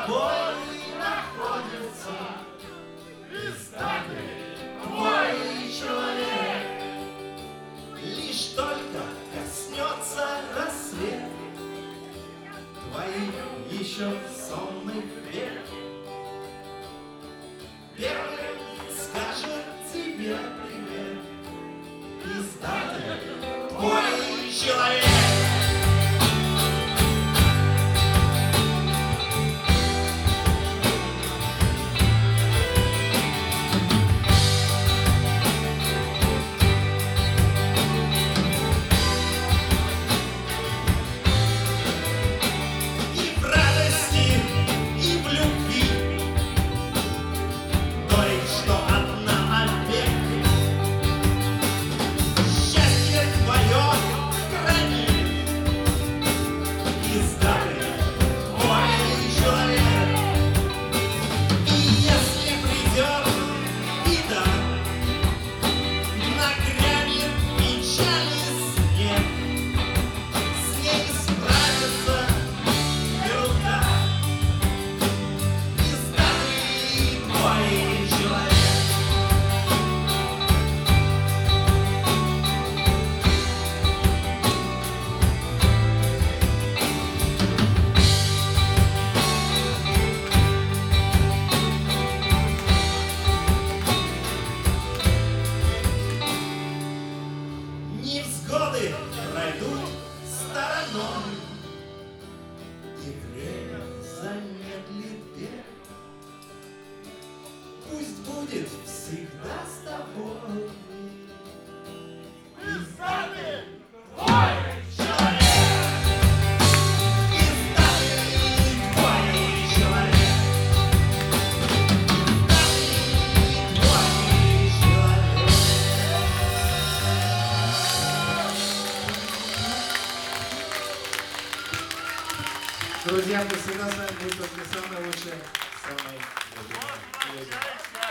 тобой находится пиздатый твой человек. Лишь только коснется рассвет твоих еще сонных век, первым скажет тебе привет пиздатый твой человек. Невзгоды пройдут стороной, и время замедлит бег. Пусть будет всегда с тобой пиздатый твой человек. Пиздатый твой человек. Пиздатый твой человек. Друзья, мы всегда с вами будем только самое лучшее, самое любимое.